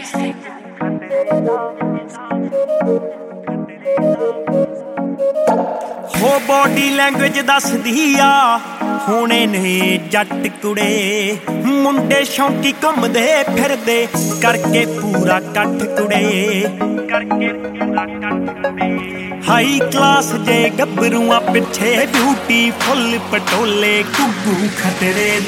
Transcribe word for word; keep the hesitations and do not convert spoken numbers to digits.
ਹੋ body language ਦੱਸਦੀ ਆ ਹੋਣੇ ਨੇ ਜੱਟ ਕੁੜੇ ਮੁੰਡੇ ਸ਼ੌਂਕੀ ਘੁੰਮਦੇ ਫਿਰਦੇ ਕਰਕੇ ਪੂਰਾ ਕੱਠ ਕੁੜੇ ਕਰਕੇ ਪੂਰਾ ਕੱਠ ਕੁੜੇ ਹਾਈ ਕਲਾਸ ਜੇ ਗੱਭਰੂਆਂ ਪਿੱਛੇ ਬਿਊਟੀ ਫੁੱਲ ਪਟੋਲੇ ਕੁੱਗੂ ਖਤਰੇ